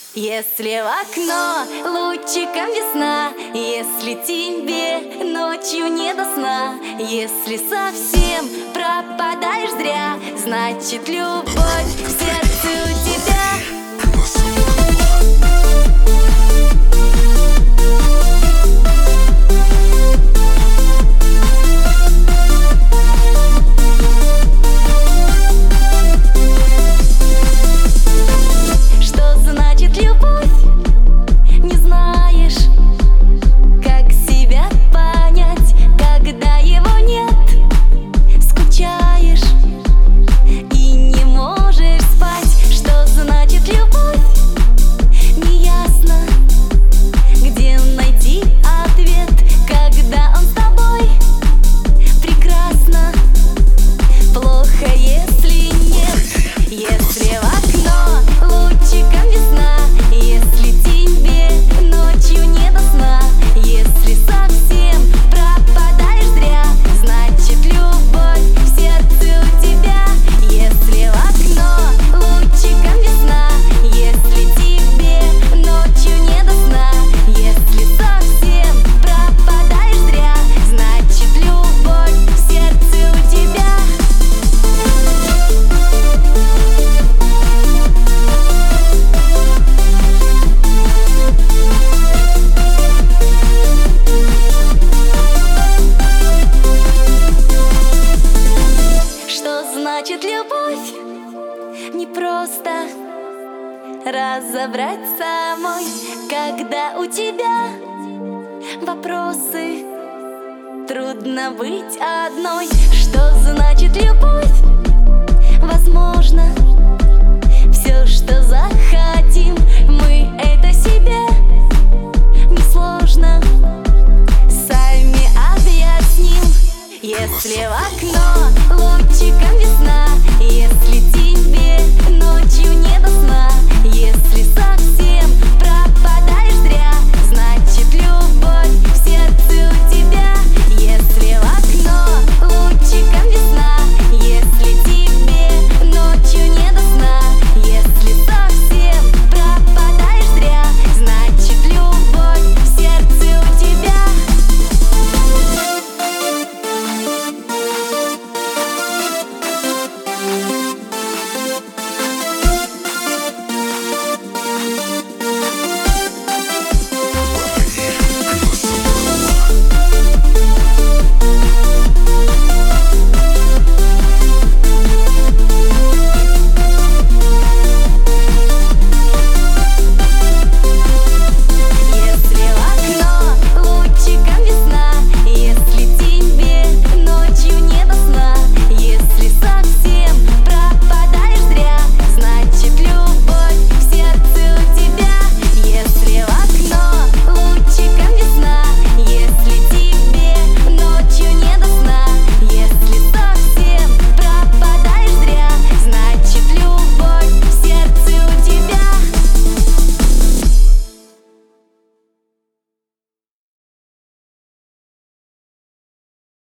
Если в окно лучиком весна, если тебе ночью не до сна, если совсем пропадаешь зря, значит любовь в сердце у тебя. Значит, любовь не просто разобрать самой, когда у тебя вопросы, трудно быть одной. Что значит любовь? Возможно, все, что захочешь.